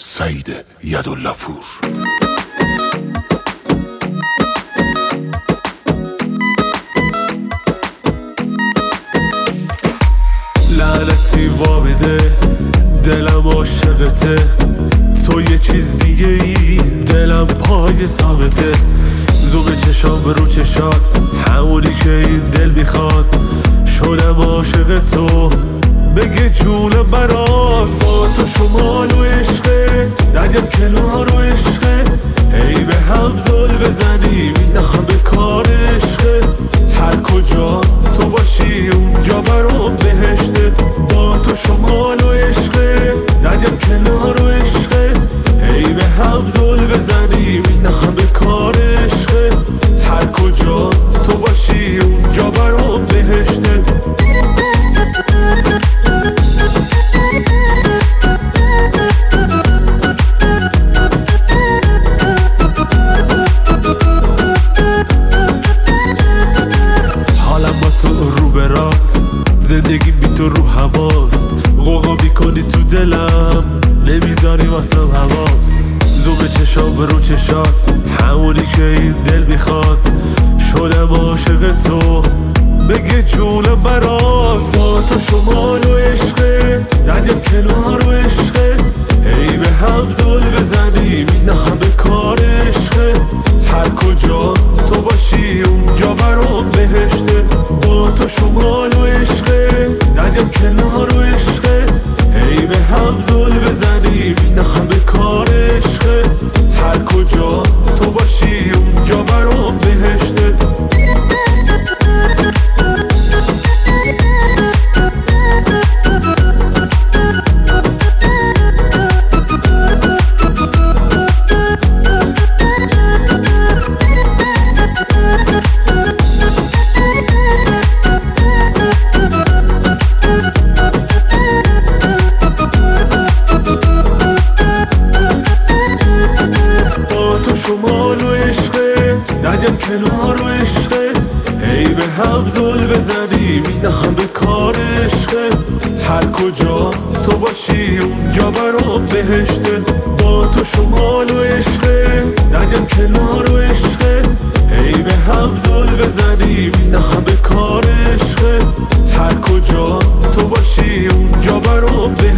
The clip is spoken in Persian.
سعید یدالله پور. لعنتی وابده دلم عاشقته، تو یه چیز دیگه ای، دلم پای ثابته. زوم چشام رو چشات، همونی که این دل میخواد. شدم عاشق تو، بگه جونم برات. تو شمال و عشقه، درگم کنار و عشقه. هی به هم زل بزنیم، این همه کار عشقه. هر کجا تو باشی اونجا برام بهشته. با تو شمال و عشقه، درگم کنار و عشقه. هی به هم زل بزنیم، این همه کار عشقه. هر کجا تو باشی اونجا برام بهشته. زندگی بی تو رو هواست، غوغا میکنی تو دلم، نمیذاری واسم حواس. زوم چشام رو چشات، همونی که این دل میخواد. شدم عاشق تو، بگه جونم برات. تو شمال و عشقه، درگم کنار و عشقه. هی به هم زل بزنیم، این همه کار عشقه. هر کجا تو باشی اونجا برام بهشته. با تو شمال و عشقه، درگم کنار و عشقه. هی به هم زل بزنیم، این همه کار عشقه. هر کجا تو باشی اونجا برام بهشته. شمال و عشقه، درگم کنار و عشقه. هی به هم زل بزنیم، این همه کار عشقه. هر کجا تو باشی اونجا برام بهشته. با تو شمال و عشقه، درگم کنار و عشقه. هی به هم زل بزنیم، این همه کار عشقه. هر کجا تو باشی اونجا برام بهشته.